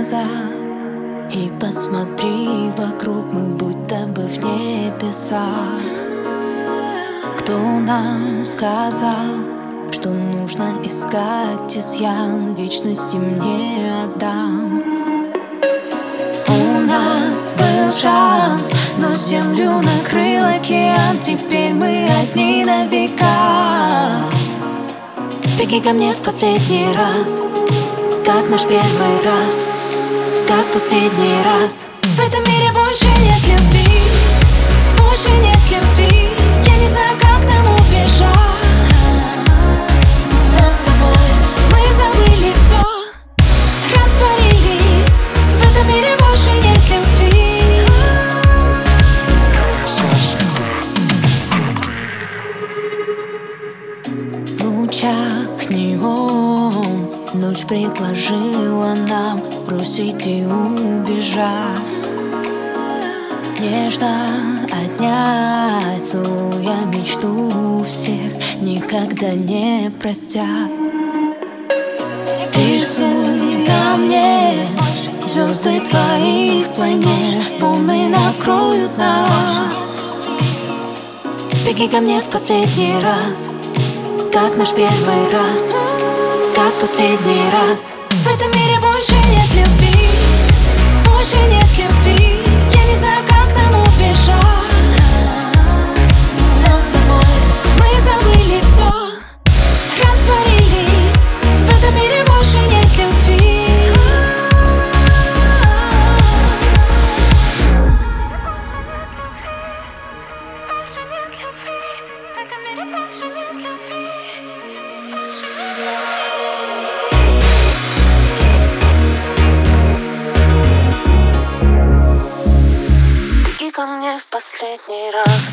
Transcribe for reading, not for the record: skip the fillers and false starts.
глаза и посмотри вокруг, мы будто бы в небесах. Кто нам сказал, что нужно искать изъян, вечности мне отдам? У нас был шанс, но землю накрыл океан. Теперь мы одни на века. Беги ко мне в последний раз, как наш первый раз, как последний раз. В этом мире больше нет любви, больше нет любви. Я не знаю, как нам убежать. Нам с тобой мы забыли все, растворились. В этом мире больше нет любви. В лучах неон ночь предложила нам бросить и убежать, нежно отнять, целуя мечту всех, никогда не простят. Рисуй на мне звезды твоих планет, волны накроют нас. Беги ко мне в последний раз, как наш первый раз, как последний раз. В этом мире больше нет любви, больше нет любви. Я не знаю, как нам убежать. Нам с тобой мы забыли все, растворились. В этом мире больше нет любви. Больше нет любви. В этом мире больше нет любви. Беги ко мне в последний раз.